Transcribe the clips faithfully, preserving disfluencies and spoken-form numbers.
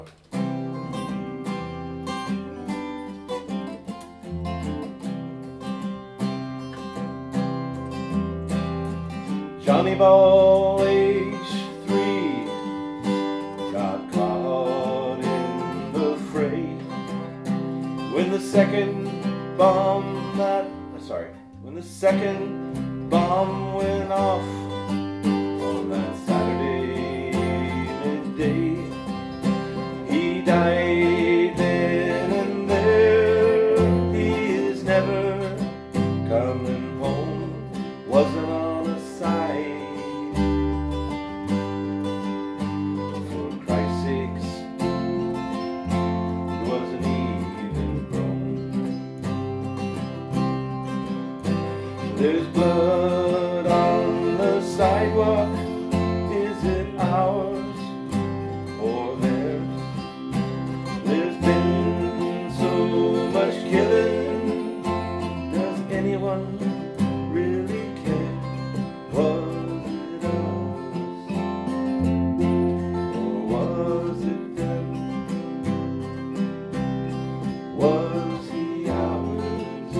Johnny Ball, age three, got caught in the fray when the second bomb that sorry when the second bomb went off on that Saturday midday. He died then and there. He is never coming home. Wasn't on a side. For Christ's sakes, he wasn't even grown. There's blood on the sidewalk. Is it ours or theirs? There's been so much killing. Does anyone really care? Was it ours or was it them? Was he ours?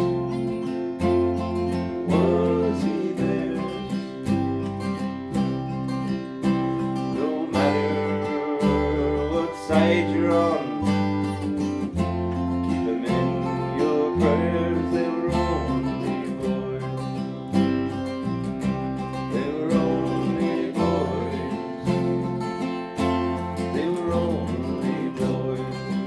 Was he theirs? No matter what side you're on, keep them in your prayers. They were only boys. They were only boys. They were only boys.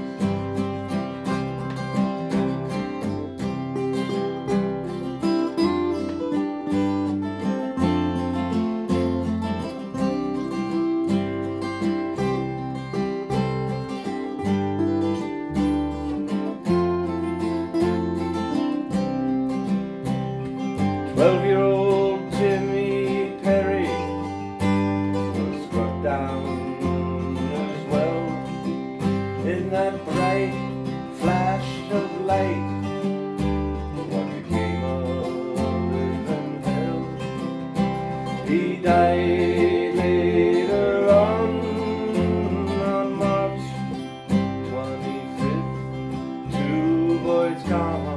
Twelve-year-old Jimmy Perry was struck down as well in that bright flash of light. What became of living hell? He died later on on March twenty-fifth. Two boys gone.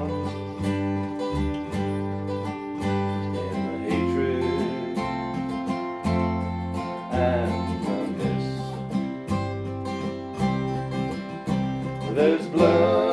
And a miss. There's blood